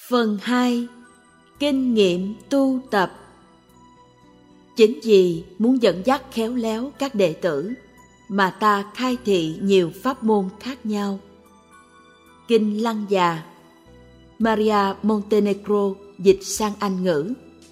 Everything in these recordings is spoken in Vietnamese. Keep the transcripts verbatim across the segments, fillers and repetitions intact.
Phần hai. Kinh nghiệm tu tập. Chính vì muốn dẫn dắt khéo léo các đệ tử mà ta khai thị nhiều pháp môn khác nhau. Kinh Lăng Già, Maria Montenegro dịch sang Anh ngữ.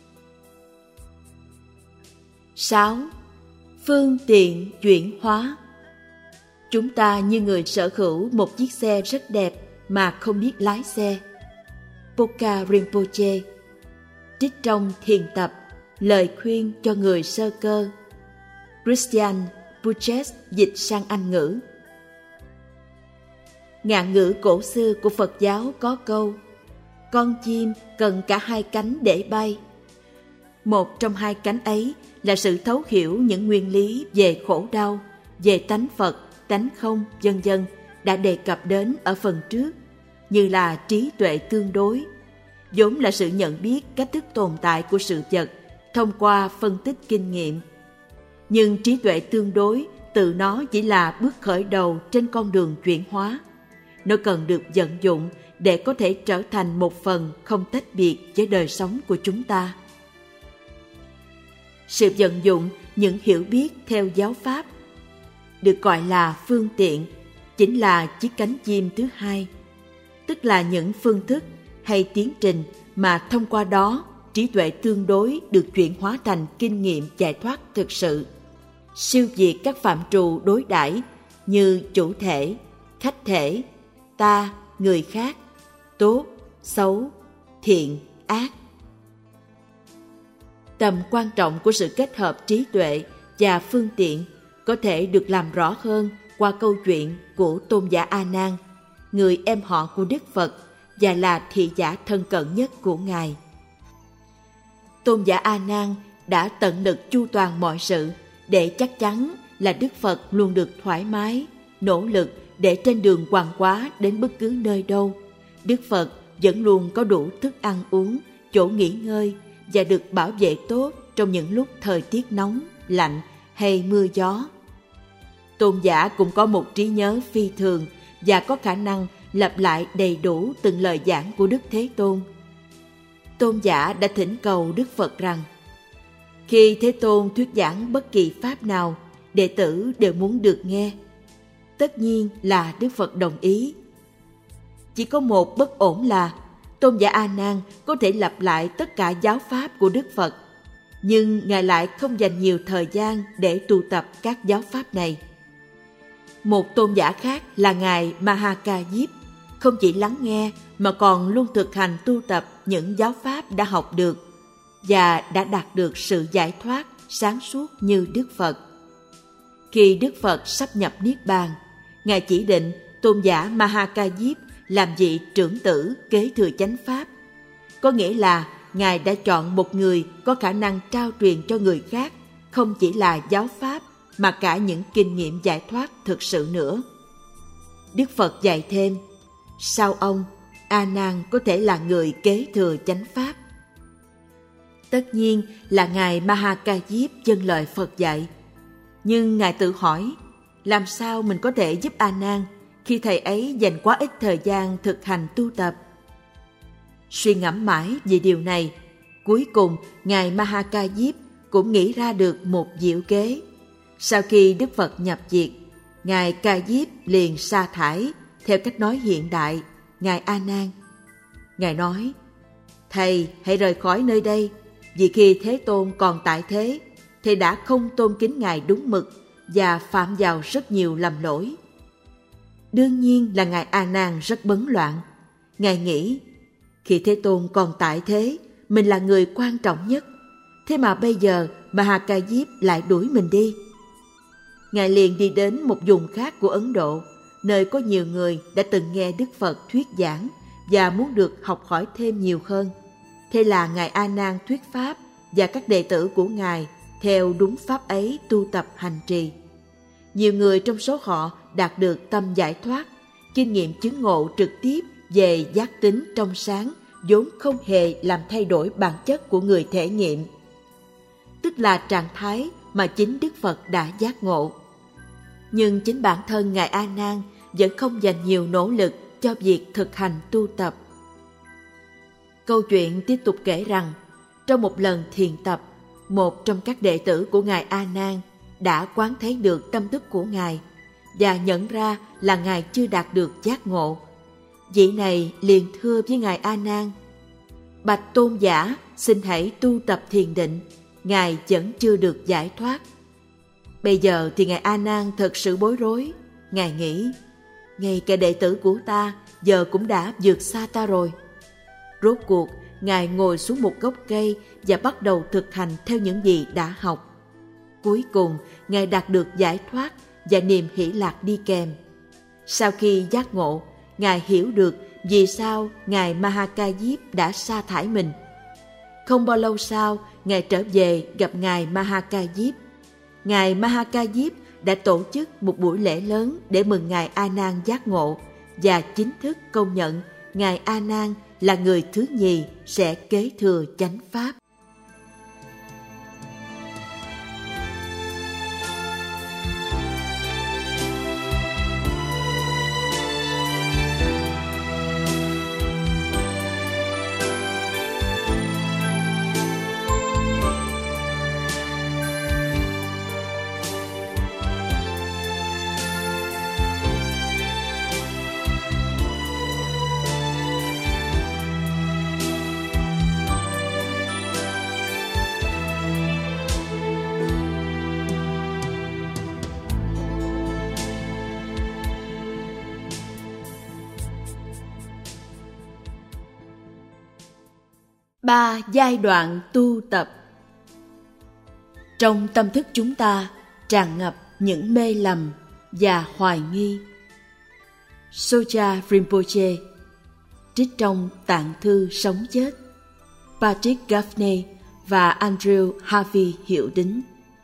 sáu. Phương tiện chuyển hóa. Chúng ta như người sở hữu một chiếc xe rất đẹp mà không biết lái xe. Phoka Rinpoche, trích trong Thiền tập, lời khuyên cho người sơ cơ. Christian Puches dịch sang Anh ngữ. Ngạn ngữ cổ xưa của Phật giáo có câu: con chim cần cả hai cánh để bay. Một trong hai cánh ấy là sự thấu hiểu những nguyên lý về khổ đau, về tánh Phật, tánh không, vân vân đã đề cập đến ở phần trước, như là trí tuệ tương đối, vốn là sự nhận biết cách thức tồn tại của sự vật thông qua phân tích kinh nghiệm. Nhưng trí tuệ tương đối tự nó chỉ là bước khởi đầu trên con đường chuyển hóa. Nó cần được vận dụng để có thể trở thành một phần không tách biệt với đời sống của chúng ta. Sự vận dụng những hiểu biết theo giáo pháp được gọi là phương tiện, chính là chiếc cánh chim thứ hai, tức là những phương thức hay tiến trình mà thông qua đó trí tuệ tương đối được chuyển hóa thành kinh nghiệm giải thoát thực sự, siêu việt các phạm trù đối đãi như chủ thể, khách thể, ta, người khác, tốt, xấu, thiện, ác. Tầm quan trọng của sự kết hợp trí tuệ và phương tiện có thể được làm rõ hơn qua câu chuyện của Tôn giả A Nan, người em họ của Đức Phật và là thị giả thân cận nhất của Ngài. Tôn giả A Nan đã tận lực chu toàn mọi sự để chắc chắn là Đức Phật luôn được thoải mái, nỗ lực để trên đường hoàng hóa đến bất cứ nơi đâu, Đức Phật vẫn luôn có đủ thức ăn uống, chỗ nghỉ ngơi và được bảo vệ tốt trong những lúc thời tiết nóng, lạnh hay mưa gió. Tôn giả cũng có một trí nhớ phi thường và có khả năng lặp lại đầy đủ từng lời giảng của Đức Thế Tôn. Tôn giả đã thỉnh cầu Đức Phật rằng khi Thế Tôn thuyết giảng bất kỳ pháp nào, đệ tử đều muốn được nghe. Tất nhiên là Đức Phật đồng ý. Chỉ có một bất ổn là Tôn giả A Nan có thể lặp lại tất cả giáo pháp của Đức Phật, nhưng Ngài lại không dành nhiều thời gian để tu tập các giáo pháp này. Một tôn giả khác là Ngài Mahakayip không chỉ lắng nghe mà còn luôn thực hành tu tập những giáo pháp đã học được và đã đạt được sự giải thoát sáng suốt như Đức Phật. Khi Đức Phật sắp nhập Niết Bàn, Ngài chỉ định tôn giả Mahakayip làm vị trưởng tử kế thừa chánh pháp. Có nghĩa là Ngài đã chọn một người có khả năng trao truyền cho người khác không chỉ là giáo pháp mà cả những kinh nghiệm giải thoát thực sự nữa. Đức Phật dạy thêm, sau ông, A Nan có thể là người kế thừa chánh pháp. Tất nhiên là Ngài Mahakayip vâng lời Phật dạy. Nhưng Ngài tự hỏi, làm sao mình có thể giúp A Nan khi thầy ấy dành quá ít thời gian thực hành tu tập? Suy ngẫm mãi về điều này, cuối cùng Ngài Mahakayip cũng nghĩ ra được một diệu kế. Sau khi Đức Phật nhập diệt, Ngài Kayip liền sa thải, theo cách nói hiện đại, Ngài A Nan. Ngài nói, thầy hãy rời khỏi nơi đây, vì khi Thế Tôn còn tại thế, thầy đã không tôn kính Ngài đúng mực và phạm vào rất nhiều lầm lỗi. Đương nhiên là Ngài A Nan rất bấn loạn. Ngài nghĩ, khi Thế Tôn còn tại thế, mình là người quan trọng nhất, thế mà bây giờ Mahakayip lại đuổi mình đi. Ngài liền đi đến một vùng khác của Ấn Độ, nơi có nhiều người đã từng nghe Đức Phật thuyết giảng và muốn được học hỏi thêm nhiều hơn. Thế là Ngài A Nan thuyết pháp và các đệ tử của Ngài theo đúng pháp ấy tu tập hành trì. Nhiều người trong số họ đạt được tâm giải thoát, kinh nghiệm chứng ngộ trực tiếp về giác tính trong sáng vốn không hề làm thay đổi bản chất của người thể nghiệm, tức là trạng thái mà chính Đức Phật đã giác ngộ. Nhưng chính bản thân Ngài A Nan vẫn không dành nhiều nỗ lực cho việc thực hành tu tập. Câu chuyện tiếp tục kể rằng, trong một lần thiền tập, một trong các đệ tử của Ngài A Nan đã quán thấy được tâm thức của Ngài và nhận ra là Ngài chưa đạt được giác ngộ. Vị này liền thưa với Ngài A Nan: Bạch tôn giả, xin hãy tu tập thiền định, Ngài vẫn chưa được giải thoát. Bây giờ thì Ngài A Nan thật sự bối rối. Ngài nghĩ, ngay cả đệ tử của ta giờ cũng đã vượt xa ta rồi. Rốt cuộc, Ngài ngồi xuống một gốc cây và bắt đầu thực hành theo những gì đã học. Cuối cùng, Ngài đạt được giải thoát và niềm hỷ lạc đi kèm. Sau khi giác ngộ, Ngài hiểu được vì sao Ngài Mahakayip đã sa thải mình. Không bao lâu sau, Ngài trở về gặp Ngài Mahakayip. Ngài Mahakayip đã tổ chức một buổi lễ lớn để mừng Ngài A Nan giác ngộ và chính thức công nhận Ngài A Nan là người thứ nhì sẽ kế thừa chánh pháp. Ba giai đoạn tu tập. Trong tâm thức chúng ta tràn ngập những mê lầm và hoài nghi. Soja Rinpoche, trích trong Tạng thư Sống Chết, Patrick Gaffney và Andrew Harvey hiệu đính.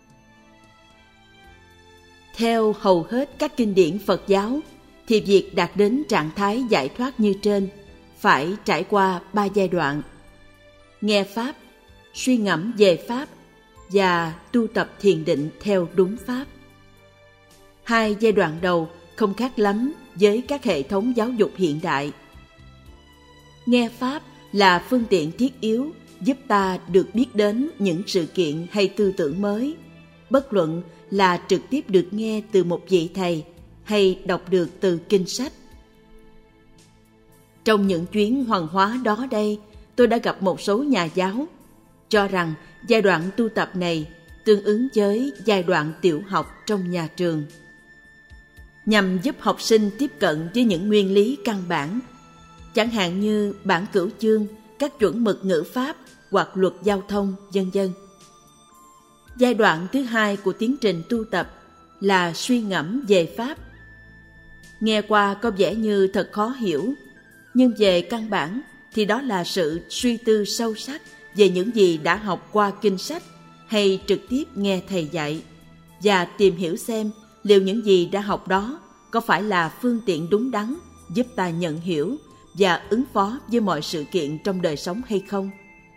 Theo hầu hết các kinh điển Phật giáo, thì việc đạt đến trạng thái giải thoát như trên phải trải qua ba giai đoạn: nghe Pháp, suy ngẫm về Pháp và tu tập thiền định theo đúng Pháp. Hai giai đoạn đầu không khác lắm với các hệ thống giáo dục hiện đại. Nghe Pháp là phương tiện thiết yếu giúp ta được biết đến những sự kiện hay tư tưởng mới, bất luận là trực tiếp được nghe từ một vị thầy hay đọc được từ kinh sách. Trong những chuyến hoằng hóa đó đây, tôi đã gặp một số nhà giáo cho rằng giai đoạn tu tập này tương ứng với giai đoạn tiểu học trong nhà trường, nhằm giúp học sinh tiếp cận với những nguyên lý căn bản, chẳng hạn như bản cửu chương, các chuẩn mực ngữ pháp hoặc luật giao thông, vân vân. Giai đoạn thứ hai của tiến trình tu tập là suy ngẫm về Pháp. Nghe qua có vẻ như thật khó hiểu, nhưng về căn bản thì đó là sự suy tư sâu sắc về những gì đã học qua kinh sách hay trực tiếp nghe thầy dạy, và tìm hiểu xem liệu những gì đã học đó có phải là phương tiện đúng đắn giúp ta nhận hiểu và ứng phó với mọi sự kiện trong đời sống hay không.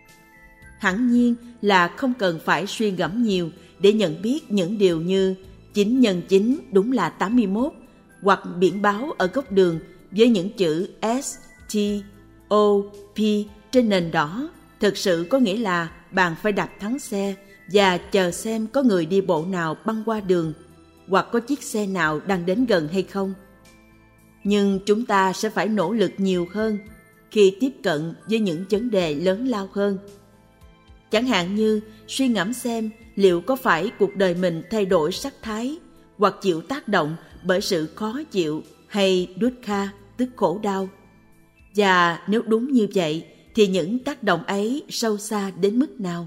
Hẳn nhiên là không cần phải suy ngẫm nhiều để nhận biết những điều như chín nhân chín đúng là tám mươi mốt, hoặc biển báo ở góc đường với những chữ S, T, O, P trên nền đỏ thực sự có nghĩa là bạn phải đạp thắng xe và chờ xem có người đi bộ nào băng qua đường, hoặc có chiếc xe nào đang đến gần hay không. Nhưng chúng ta sẽ phải nỗ lực nhiều hơn khi tiếp cận với những vấn đề lớn lao hơn. Chẳng hạn như suy ngẫm xem liệu có phải cuộc đời mình thay đổi sắc thái hoặc chịu tác động bởi sự khó chịu hay dukkha, tức khổ đau. Và nếu đúng như vậy thì những tác động ấy sâu xa đến mức nào?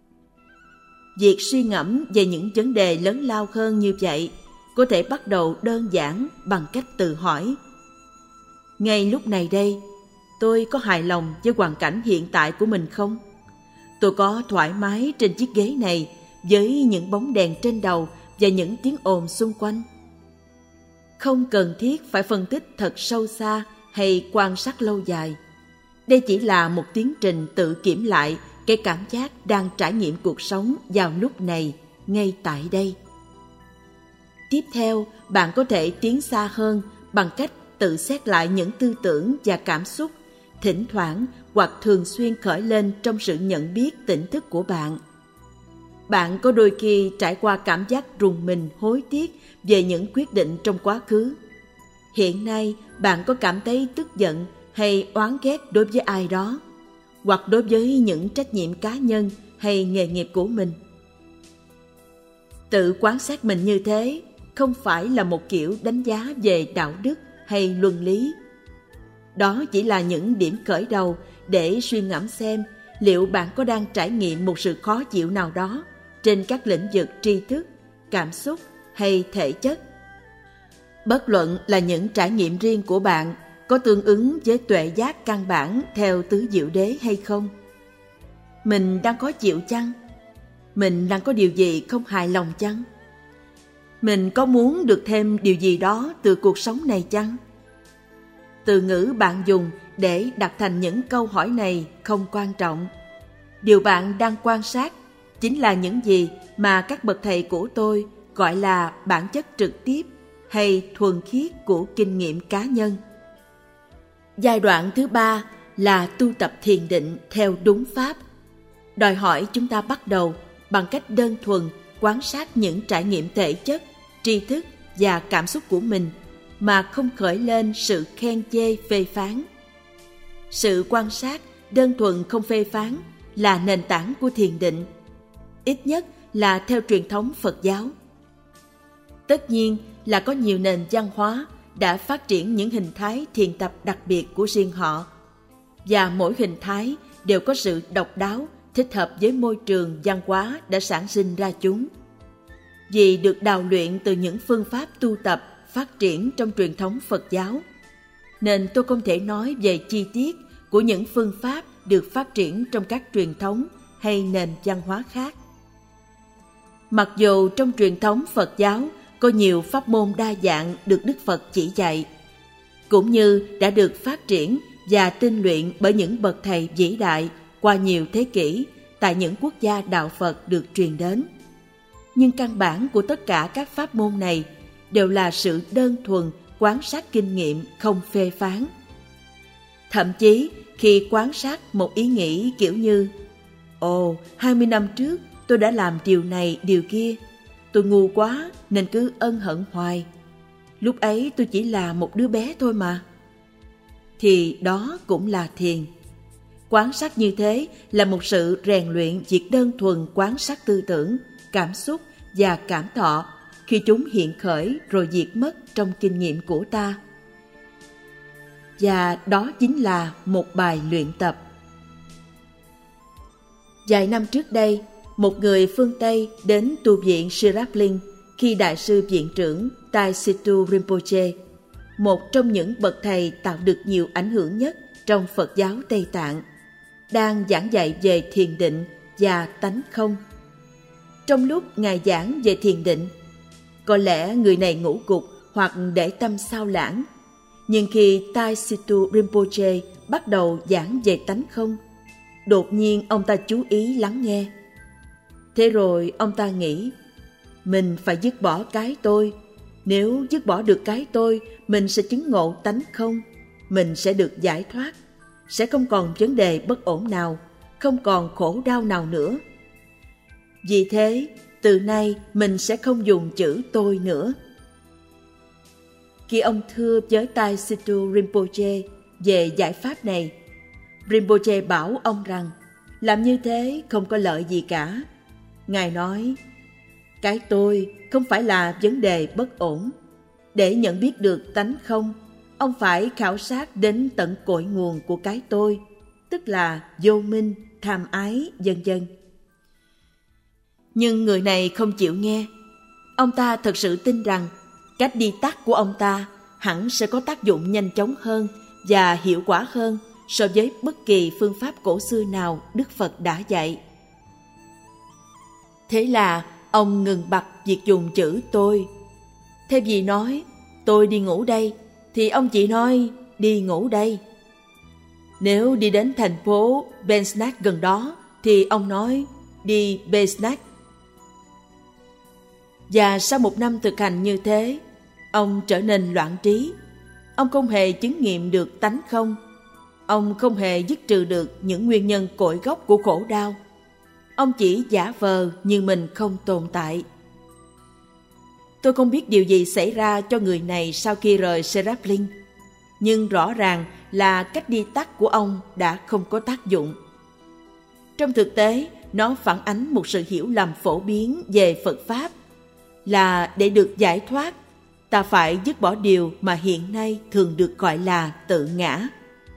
Việc suy ngẫm về những vấn đề lớn lao hơn như vậy có thể bắt đầu đơn giản bằng cách tự hỏi: ngay lúc này đây, tôi có hài lòng với hoàn cảnh hiện tại của mình không? Tôi có thoải mái trên chiếc ghế này với những bóng đèn trên đầu và những tiếng ồn xung quanh? Không cần thiết phải phân tích thật sâu xa hay quan sát lâu dài. Đây chỉ là một tiến trình tự kiểm lại cái cảm giác đang trải nghiệm cuộc sống vào lúc này, ngay tại đây. Tiếp theo, bạn có thể tiến xa hơn bằng cách tự xét lại những tư tưởng và cảm xúc, thỉnh thoảng hoặc thường xuyên khởi lên trong sự nhận biết tỉnh thức của bạn. Bạn có đôi khi trải qua cảm giác rùng mình hối tiếc về những quyết định trong quá khứ. Hiện nay bạn có cảm thấy tức giận hay oán ghét đối với ai đó, hoặc đối với những trách nhiệm cá nhân hay nghề nghiệp của mình. Tự quan sát mình như thế không phải là một kiểu đánh giá về đạo đức hay luân lý. Đó chỉ là những điểm khởi đầu để suy ngẫm xem liệu bạn có đang trải nghiệm một sự khó chịu nào đó trên các lĩnh vực tri thức, cảm xúc hay thể chất. Bất luận là những trải nghiệm riêng của bạn có tương ứng với tuệ giác căn bản theo tứ diệu đế hay không. Mình đang khó chịu chăng? Mình đang có điều gì không hài lòng chăng? Mình có muốn được thêm điều gì đó từ cuộc sống này chăng? Từ ngữ bạn dùng để đặt thành những câu hỏi này không quan trọng. Điều bạn đang quan sát chính là những gì mà các bậc thầy của tôi gọi là bản chất trực tiếp hay thuần khiết của kinh nghiệm cá nhân. Giai đoạn thứ ba là tu tập thiền định theo đúng pháp, đòi hỏi chúng ta bắt đầu bằng cách đơn thuần quan sát những trải nghiệm thể chất, tri thức và cảm xúc của mình mà không khởi lên sự khen chê phê phán. Sự quan sát đơn thuần không phê phán là nền tảng của thiền định, ít nhất là theo truyền thống Phật giáo. Tất nhiên là có nhiều nền văn hóa đã phát triển những hình thái thiền tập đặc biệt của riêng họ, và mỗi hình thái đều có sự độc đáo thích hợp với môi trường văn hóa đã sản sinh ra chúng. Vì được đào luyện từ những phương pháp tu tập phát triển trong truyền thống Phật giáo, nên tôi không thể nói về chi tiết của những phương pháp được phát triển trong các truyền thống hay nền văn hóa khác. Mặc dù trong truyền thống Phật giáo có nhiều pháp môn đa dạng được Đức Phật chỉ dạy, cũng như đã được phát triển và tinh luyện bởi những bậc thầy vĩ đại qua nhiều thế kỷ tại những quốc gia đạo Phật được truyền đến. Nhưng căn bản của tất cả các pháp môn này đều là sự đơn thuần quan sát kinh nghiệm không phê phán. Thậm chí khi quan sát một ý nghĩ kiểu như Ồ, hai mươi năm trước tôi đã làm điều này, điều kia. Tôi ngu quá nên cứ ân hận hoài. Lúc ấy tôi chỉ là một đứa bé thôi mà. Thì đó cũng là thiền. Quan sát như thế là một sự rèn luyện việc đơn thuần quan sát tư tưởng, cảm xúc và cảm thọ khi chúng hiện khởi rồi diệt mất trong kinh nghiệm của ta. Và đó chính là một bài luyện tập. Vài năm trước đây, một người phương Tây đến tu viện Sirapling khi Đại sư Viện trưởng Taisitu Rinpoche, một trong những bậc thầy tạo được nhiều ảnh hưởng nhất trong Phật giáo Tây Tạng, đang giảng dạy về thiền định và tánh không. Trong lúc Ngài giảng về thiền định, có lẽ người này ngủ gục hoặc để tâm sao lãng, nhưng khi Taisitu Rinpoche bắt đầu giảng về tánh không, đột nhiên ông ta chú ý lắng nghe. Thế rồi ông ta nghĩ, mình phải dứt bỏ cái tôi. Nếu dứt bỏ được cái tôi, mình sẽ chứng ngộ tánh không. Mình sẽ được giải thoát, sẽ không còn vấn đề bất ổn nào, không còn khổ đau nào nữa. Vì thế, từ nay mình sẽ không dùng chữ tôi nữa. Khi ông thưa với Taisitu Rinpoche về giải pháp này, Rinpoche bảo ông rằng làm như thế không có lợi gì cả. Ngài nói, cái tôi không phải là vấn đề bất ổn. Để nhận biết được tánh không, ông phải khảo sát đến tận cội nguồn của cái tôi, tức là vô minh, tham ái, vân vân. Nhưng người này không chịu nghe. Ông ta thật sự tin rằng cách đi tắt của ông ta hẳn sẽ có tác dụng nhanh chóng hơn và hiệu quả hơn so với bất kỳ phương pháp cổ xưa nào Đức Phật đã dạy. Thế là ông ngừng bặt việc dùng chữ tôi. Thay vì nói tôi đi ngủ đây, thì ông chỉ nói đi ngủ đây. Nếu đi đến thành phố Bensnack gần đó, thì ông nói đi Bensnack. Và sau một năm thực hành như thế, ông trở nên loạn trí. Ông không hề chứng nghiệm được tánh không. Ông không hề dứt trừ được những nguyên nhân cội gốc của khổ đau. Ông chỉ giả vờ như mình không tồn tại. Tôi không biết điều gì xảy ra cho người này sau khi rời Seraplin, nhưng rõ ràng là cách đi tắt của ông đã không có tác dụng. Trong thực tế, nó phản ánh một sự hiểu lầm phổ biến về Phật Pháp, là để được giải thoát, ta phải dứt bỏ điều mà hiện nay thường được gọi là tự ngã.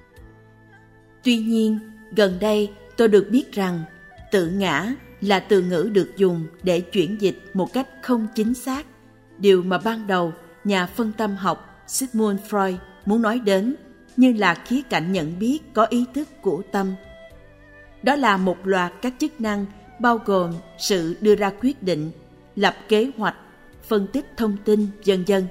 Tuy nhiên, gần đây tôi được biết rằng tự ngã là từ ngữ được dùng để chuyển dịch một cách không chính xác điều mà ban đầu nhà phân tâm học Sigmund Freud muốn nói đến như là khía cạnh nhận biết có ý thức của tâm. Đó là một loạt các chức năng bao gồm sự đưa ra quyết định, lập kế hoạch, phân tích thông tin, vân vân.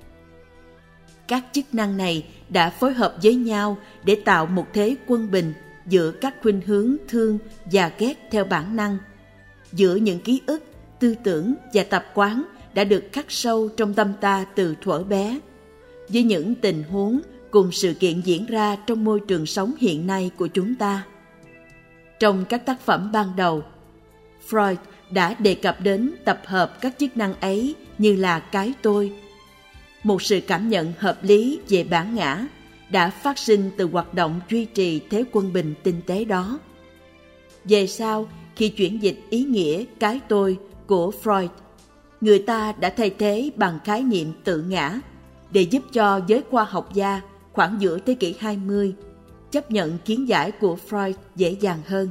Các chức năng này đã phối hợp với nhau để tạo một thế quân bình giữa các khuynh hướng thương và ghét theo bản năng, giữa những ký ức, tư tưởng và tập quán đã được khắc sâu trong tâm ta từ thuở bé, với những tình huống cùng sự kiện diễn ra trong môi trường sống hiện nay của chúng ta. Trong các tác phẩm ban đầu, Freud đã đề cập đến tập hợp các chức năng ấy như là cái tôi, một sự cảm nhận hợp lý về bản ngã đã phát sinh từ hoạt động duy trì thế quân bình tinh tế đó. Về sau, khi chuyển dịch ý nghĩa cái tôi của Freud, người ta đã thay thế bằng khái niệm tự ngã để giúp cho giới khoa học gia khoảng giữa thế kỷ hai mươi chấp nhận kiến giải của Freud dễ dàng hơn.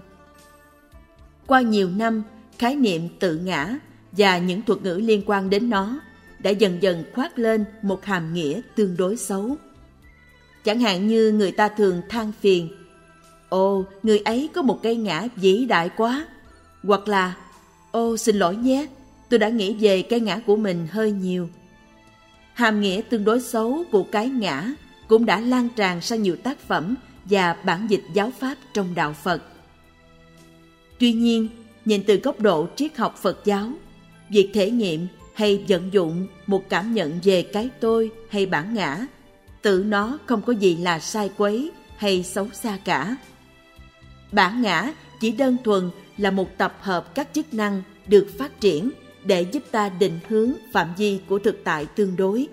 Qua nhiều năm, khái niệm tự ngã và những thuật ngữ liên quan đến nó đã dần dần khoác lên một hàm nghĩa tương đối xấu. Chẳng hạn như người ta thường than phiền, ồ, người ấy có một cây ngã vĩ đại quá, hoặc là, ô xin lỗi nhé, tôi đã nghĩ về cái ngã của mình hơi nhiều. Hàm nghĩa tương đối xấu của cái ngã cũng đã lan tràn sang nhiều tác phẩm và bản dịch giáo pháp trong đạo Phật. Tuy nhiên, nhìn từ góc độ triết học Phật giáo, việc thể nghiệm hay vận dụng một cảm nhận về cái tôi hay bản ngã, tự nó không có gì là sai quấy hay xấu xa cả. Bản ngã chỉ đơn thuần là một tập hợp các chức năng được phát triển để giúp ta định hướng phạm vi của thực tại tương đối.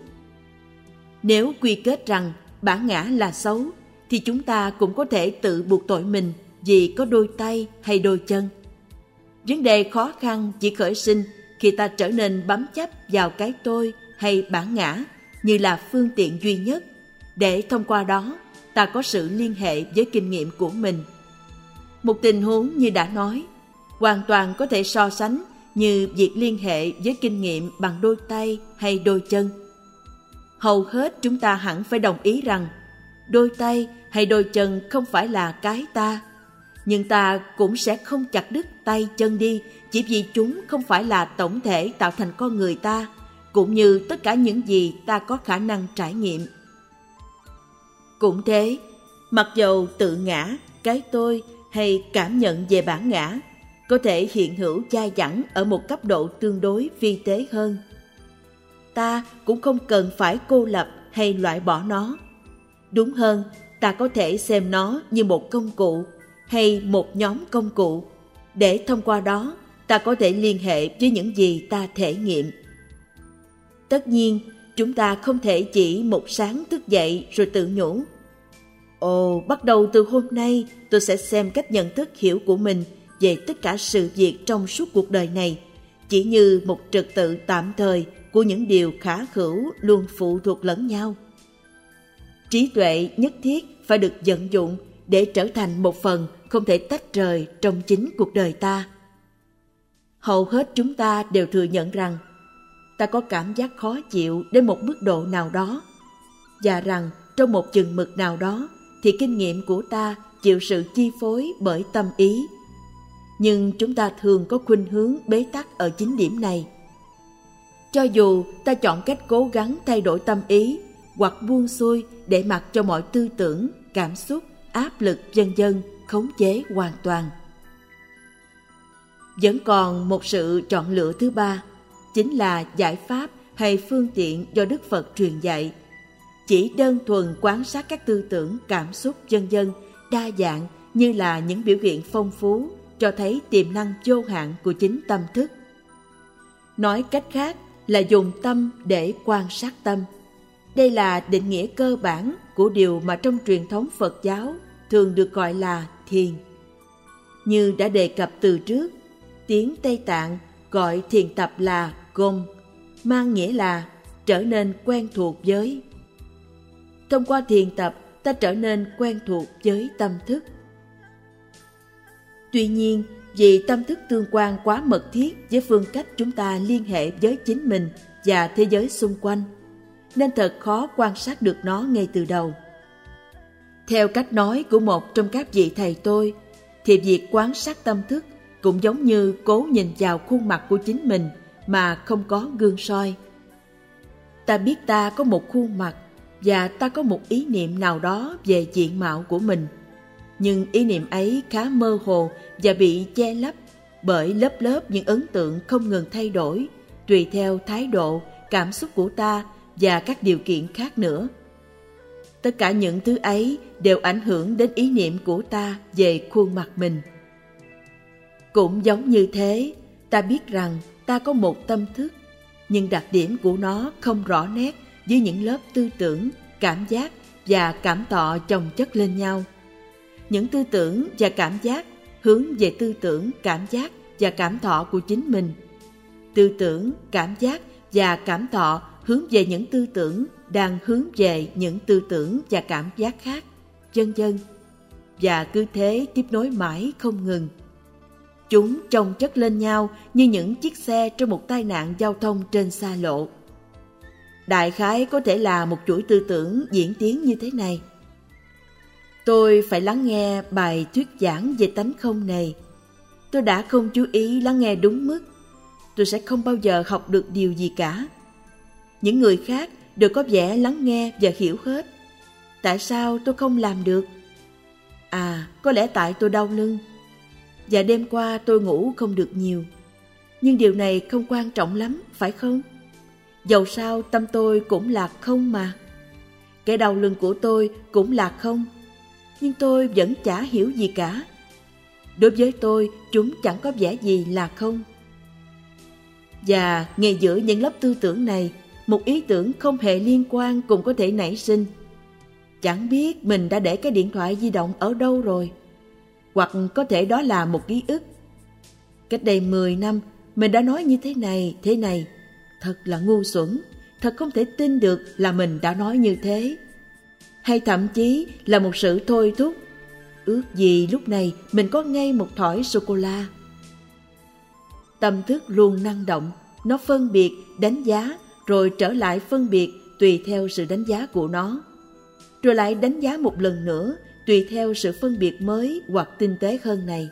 Nếu quy kết rằng bản ngã là xấu, thì chúng ta cũng có thể tự buộc tội mình vì có đôi tay hay đôi chân. Vấn đề khó khăn chỉ khởi sinh khi ta trở nên bám chấp vào cái tôi hay bản ngã như là phương tiện duy nhất, để thông qua đó ta có sự liên hệ với kinh nghiệm của mình. Một tình huống như đã nói, hoàn toàn có thể so sánh như việc liên hệ với kinh nghiệm bằng đôi tay hay đôi chân. Hầu hết chúng ta hẳn phải đồng ý rằng đôi tay hay đôi chân không phải là cái ta, nhưng ta cũng sẽ không chặt đứt tay chân đi chỉ vì chúng không phải là tổng thể tạo thành con người ta, cũng như tất cả những gì ta có khả năng trải nghiệm. Cũng thế, mặc dầu tự ngã, cái tôi hay cảm nhận về bản ngã có thể hiện hữu dai dẳng ở một cấp độ tương đối vi tế hơn, ta cũng không cần phải cô lập hay loại bỏ nó. Đúng hơn, ta có thể xem nó như một công cụ hay một nhóm công cụ, để thông qua đó ta có thể liên hệ với những gì ta thể nghiệm. Tất nhiên, chúng ta không thể chỉ một sáng thức dậy rồi tự nhủ, ồ, bắt đầu từ hôm nay tôi sẽ xem cách nhận thức hiểu của mình về tất cả sự việc trong suốt cuộc đời này chỉ như một trật tự tạm thời của những điều khả hữu luôn phụ thuộc lẫn nhau. Trí tuệ nhất thiết phải được vận dụng để trở thành một phần không thể tách rời trong chính cuộc đời ta. Hầu hết chúng ta đều thừa nhận rằng ta có cảm giác khó chịu đến một mức độ nào đó, và rằng trong một chừng mực nào đó thì kinh nghiệm của ta chịu sự chi phối bởi tâm ý. Nhưng chúng ta thường có khuynh hướng bế tắc ở chính điểm này. Cho dù ta chọn cách cố gắng thay đổi tâm ý hoặc buông xuôi để mặc cho mọi tư tưởng, cảm xúc, áp lực vân vân khống chế hoàn toàn. Vẫn còn một sự chọn lựa thứ ba, chính là giải pháp hay phương tiện do Đức Phật truyền dạy. Chỉ đơn thuần quan sát các tư tưởng, cảm xúc vân vân đa dạng như là những biểu hiện phong phú, cho thấy tiềm năng vô hạn của chính tâm thức. Nói cách khác là dùng tâm để quan sát tâm. Đây là định nghĩa cơ bản của điều mà trong truyền thống Phật giáo thường được gọi là thiền. Như đã đề cập từ trước, tiếng Tây Tạng gọi thiền tập là gom, mang nghĩa là trở nên quen thuộc với. Thông qua thiền tập, ta trở nên quen thuộc với tâm thức. Tuy nhiên, vì tâm thức tương quan quá mật thiết với phương cách chúng ta liên hệ với chính mình và thế giới xung quanh, nên thật khó quan sát được nó ngay từ đầu. Theo cách nói của một trong các vị thầy tôi, thì việc quan sát tâm thức cũng giống như cố nhìn vào khuôn mặt của chính mình mà không có gương soi. Ta biết ta có một khuôn mặt và ta có một ý niệm nào đó về diện mạo của mình, nhưng ý niệm ấy khá mơ hồ và bị che lấp bởi lớp lớp những ấn tượng không ngừng thay đổi tùy theo thái độ, cảm xúc của ta và các điều kiện khác nữa. Tất cả những thứ ấy đều ảnh hưởng đến ý niệm của ta về khuôn mặt mình. Cũng giống như thế, ta biết rằng ta có một tâm thức, nhưng đặc điểm của nó không rõ nét dưới những lớp tư tưởng, cảm giác và cảm thọ chồng chất lên nhau. Những tư tưởng và cảm giác hướng về tư tưởng, cảm giác và cảm thọ của chính mình. Tư tưởng, cảm giác và cảm thọ hướng về những tư tưởng đang hướng về những tư tưởng và cảm giác khác, vân vân. Và cứ thế tiếp nối mãi không ngừng. Chúng chồng chất lên nhau như những chiếc xe trong một tai nạn giao thông trên xa lộ. Đại khái có thể là một chuỗi tư tưởng diễn tiến như thế này. Tôi phải lắng nghe bài thuyết giảng về tánh không này. Tôi đã không chú ý lắng nghe đúng mức. Tôi sẽ không bao giờ học được điều gì cả. Những người khác đều có vẻ lắng nghe và hiểu hết. Tại sao tôi không làm được? À, có lẽ tại tôi đau lưng. Và đêm qua tôi ngủ không được nhiều. Nhưng điều này không quan trọng lắm, phải không? Dầu sao tâm tôi cũng lạc không mà. Cái đau lưng của tôi cũng lạc không. Nhưng tôi vẫn chả hiểu gì cả. Đối với tôi, chúng chẳng có vẻ gì là không. Và ngay giữa những lớp tư tưởng này, một ý tưởng không hề liên quan cũng có thể nảy sinh. Chẳng biết mình đã để cái điện thoại di động ở đâu rồi. Hoặc có thể đó là một ký ức. Cách đây mười năm, mình đã nói như thế này, thế này. Thật là ngu xuẩn, thật không thể tin được là mình đã nói như thế. Hay thậm chí là một sự thôi thúc. Ước gì lúc này mình có ngay một thỏi sô-cô-la. Tâm thức luôn năng động, nó phân biệt, đánh giá, rồi trở lại phân biệt tùy theo sự đánh giá của nó. Rồi lại đánh giá một lần nữa tùy theo sự phân biệt mới hoặc tinh tế hơn này.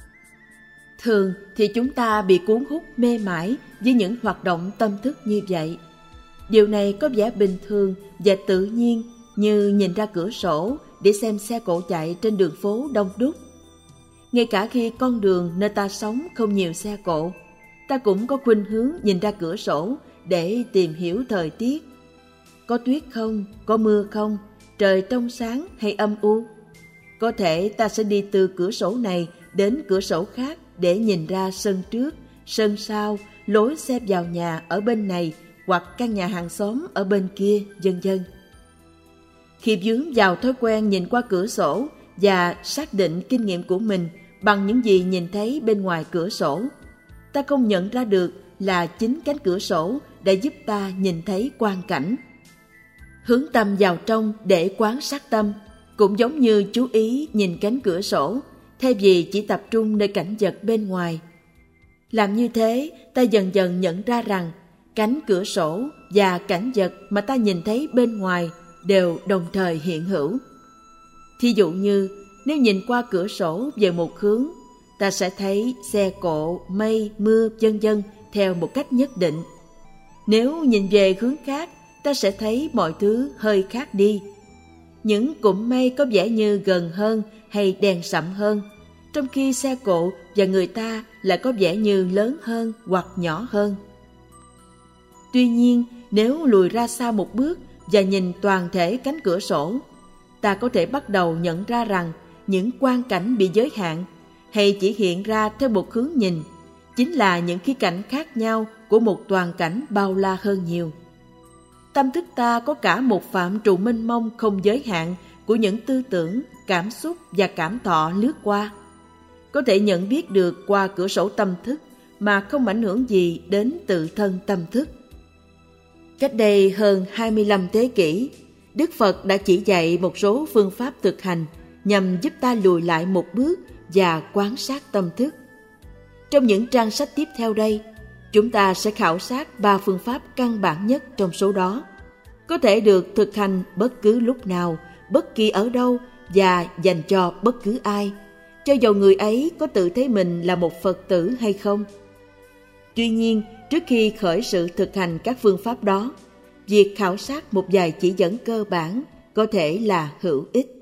Thường thì chúng ta bị cuốn hút mê mải với những hoạt động tâm thức như vậy. Điều này có vẻ bình thường và tự nhiên, như nhìn ra cửa sổ để xem xe cộ chạy trên đường phố đông đúc. Ngay cả khi con đường nơi ta sống không nhiều xe cộ, ta cũng có khuynh hướng nhìn ra cửa sổ để tìm hiểu thời tiết. Có tuyết không? Có mưa không? Trời trong sáng hay âm u? Có thể ta sẽ đi từ cửa sổ này đến cửa sổ khác để nhìn ra sân trước, sân sau, lối xe vào nhà ở bên này hoặc căn nhà hàng xóm ở bên kia, vân vân. Khi vướng vào thói quen nhìn qua cửa sổ và xác định kinh nghiệm của mình bằng những gì nhìn thấy bên ngoài cửa sổ, ta không nhận ra được là chính cánh cửa sổ đã giúp ta nhìn thấy quang cảnh. Hướng tâm vào trong để quan sát tâm cũng giống như chú ý nhìn cánh cửa sổ, thay vì chỉ tập trung nơi cảnh vật bên ngoài. Làm như thế, ta dần dần nhận ra rằng cánh cửa sổ và cảnh vật mà ta nhìn thấy bên ngoài đều đồng thời hiện hữu. Thí dụ như, nếu nhìn qua cửa sổ về một hướng, ta sẽ thấy xe cộ, mây, mưa, vân vân theo một cách nhất định. Nếu nhìn về hướng khác, ta sẽ thấy mọi thứ hơi khác đi. Những cụm mây có vẻ như gần hơn hay đèn sậm hơn, trong khi xe cộ và người ta lại có vẻ như lớn hơn hoặc nhỏ hơn. Tuy nhiên, nếu lùi ra xa một bước và nhìn toàn thể cánh cửa sổ, ta có thể bắt đầu nhận ra rằng những quang cảnh bị giới hạn, hay chỉ hiện ra theo một hướng nhìn, chính là những khía cạnh khác nhau của một toàn cảnh bao la hơn nhiều. Tâm thức ta có cả một phạm trù mênh mông không giới hạn của những tư tưởng, cảm xúc và cảm thọ lướt qua, có thể nhận biết được qua cửa sổ tâm thức mà không ảnh hưởng gì đến tự thân tâm thức. Cách đây hơn hai mươi lăm thế kỷ, Đức Phật đã chỉ dạy một số phương pháp thực hành nhằm giúp ta lùi lại một bước và quan sát tâm thức. Trong những trang sách tiếp theo đây, chúng ta sẽ khảo sát ba phương pháp căn bản nhất trong số đó, có thể được thực hành bất cứ lúc nào, bất kỳ ở đâu và dành cho bất cứ ai, cho dầu người ấy có tự thấy mình là một Phật tử hay không. Tuy nhiên, trước khi khởi sự thực hành các phương pháp đó, việc khảo sát một vài chỉ dẫn cơ bản có thể là hữu ích.